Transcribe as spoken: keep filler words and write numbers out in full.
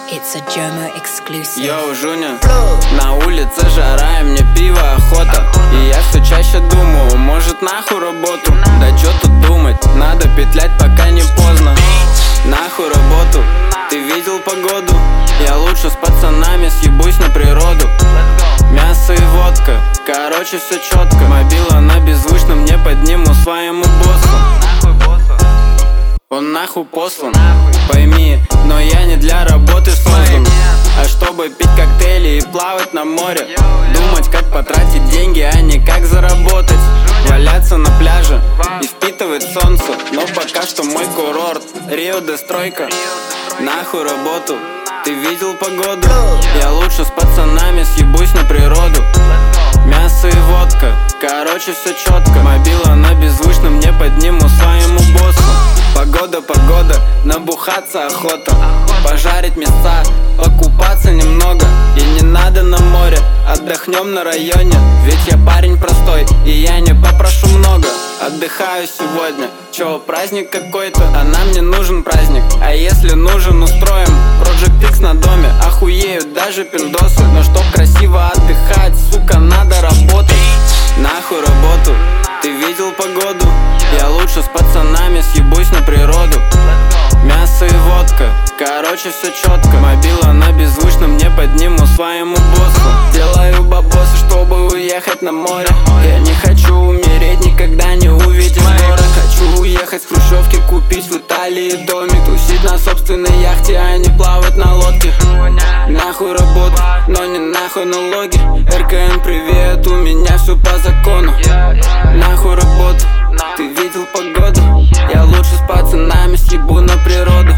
It's a Jomo exclusive. Йоу, Жуня, на улице жара, и мне пиво охота. И я все чаще думаю, может нахуй работу. Да чё тут думать, надо петлять, пока не поздно. Нахуй работу, ты видел погоду? Я лучше с пацанами съебусь на природу. Мясо и водка, короче все четко. Мобила на беззвучном, не подниму своему боссу. Он нахуй послан, пойми, но я не для работы создан, а чтобы пить коктейли и плавать на море. Думать, как потратить деньги, а не как заработать. Валяться на пляже и впитывать солнце. Но пока что мой курорт Рио де Стройка. Нахуй работу, ты видел погоду? Я лучше с пацанами съебусь на природу. Мясо и водка, короче все четко. Мобила на беззвучном, не подниму своему боссу. Погода, погода, набухаться охота. Пожарить мяса, покупаться немного. И не надо на море, отдохнем на районе. Ведь я парень простой, и я не попрошу много. Отдыхаю сегодня, чё, праздник какой-то? А нам не нужен праздник, а если нужен, устроим Project X на доме, охуеют даже пиндосы. Но чтоб красиво отдыхать, сука, надо работать. Нахуй работу, ты видел погоду? Я лучше с пацанами съебусь на природу. Мясо и водка, короче все четко. Мобила на беззвучном, не подниму своему боссу. Делаю бабосы, чтобы уехать на море. Я не хочу умереть, никогда не увидим горы. Хочу уехать с хрущевки, купить в Италии домик. Тусить на собственной яхте, а не плавать на лодке. Нахуй работу, но не нахуй налоги. РКН, привет, у меня все по закону. Нахуй работу, ты видел погоду? Я лучше с пацанами съебу на природу.